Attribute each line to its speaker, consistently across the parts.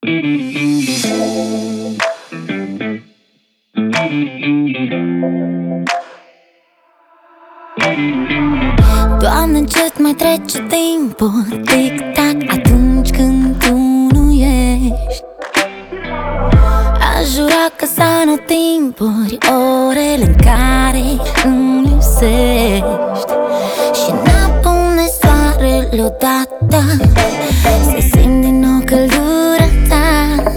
Speaker 1: Doamne, încet mai trece timpul, tic-tac, atunci când tu nu ești. Aș jura că s-au timpuri, orele în care îmi lipsești. Și n-apune soarele odată, se simte din nou căldura ta.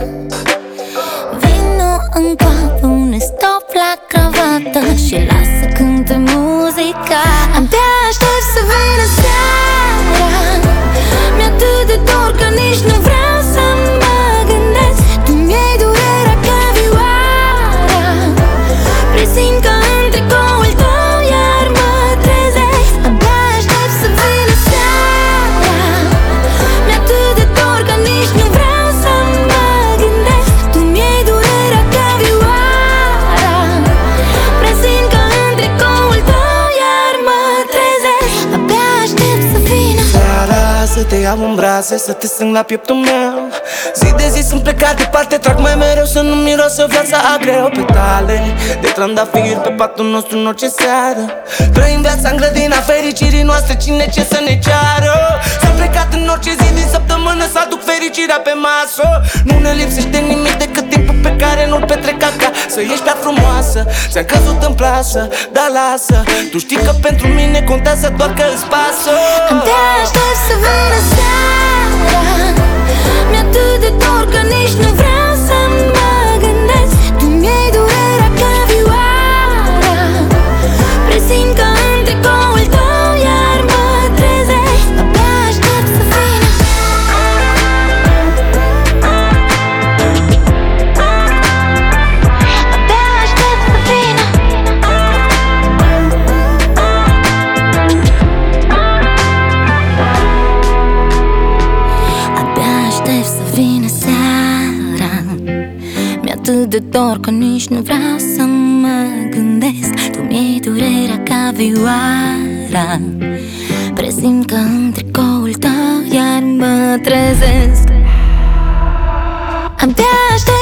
Speaker 1: Vino încă, pune stop la cravată și lasă cânte muzica. Abia aștept să vină seara, mi-e atât de dor că nici nu vreau să mă gândesc. Tu-mi iei durerea ca vioara, presimt că în tricoul tău iar mă trezesc. Abia aștept să vină seara, mi-e atât de dor că nici nu vreau să mă gândesc. Tu-mi iei durerea ca vioara, presimt că în tricoul tău iar mă trezesc. Abia aștept să vină
Speaker 2: seara, să te iau în brațe, să te strâng la pieptul meu. Zi de zi sunt plecat departe, trag mai mereu să nu miroasă viața agreu. Petale de trandafir pe patul nostru în orice seară. Trăim viața în grădina fericirii noastre, cine ce să ne ceară. S-am plecat în orice zi din săptămână să aduc fericirea pe masă. Nu ne lipsește nimic decât timpul pe care nu-l petrec acasă. Ești prea frumoasă, ți-am căzut în plasă, dar lasă, tu știi că pentru mine contează doar că îți pasă.
Speaker 1: Abia aștept să vină seara, mi-e atât de dor că nici nu vreau să mă gândesc. Tu-mi iei durerea ca vioara, presimt că în tricoul tău iar mă trezesc. Abia aștept să vină. Abia aștept să vină. Abia aștept să vină seara, mi-e atât de dor că nici nu vreau să mă gândesc. Tu-mi iei durerea ca vioara, presimt că în tricoul tău iar mă trezesc. Abia aștept